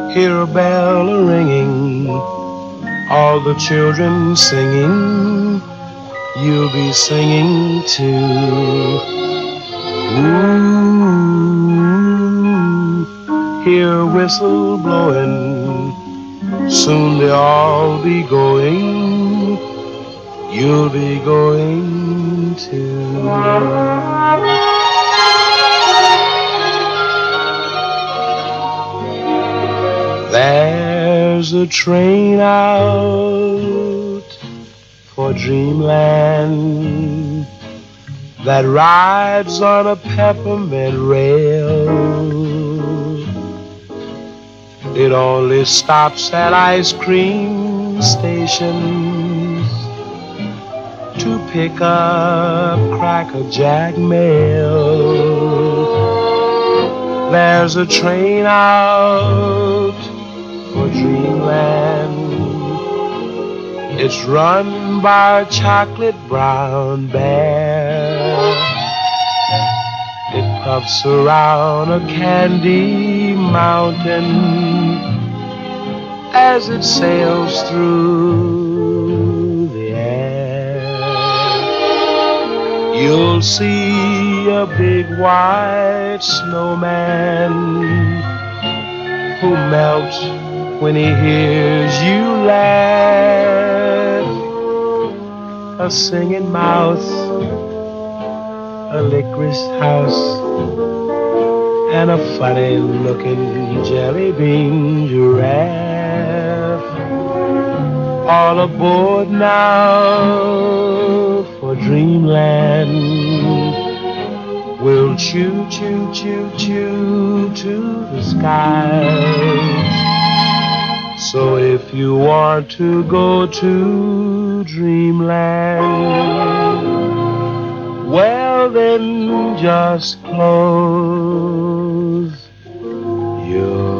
Hear a bell ringing, all the children singing, you'll be singing too. Ooh, hear a whistle blowing, soon they'll all be going, you'll be going too. There's a train out for dreamland that rides on a peppermint rail. It only stops at ice cream stations to pick up Cracker Jack mail. There's a train out for dreamland. It's run by a chocolate brown bear. It puffs around a candy mountain as it sails through the air. You'll see a big white snowman who melts when he hears you laugh. A singing mouse, a licorice house, and a funny-looking jelly bean giraffe. All aboard now for dreamland. We'll choo, choo, choo, choo to the sky. So if you want to go to dreamland, well then just close your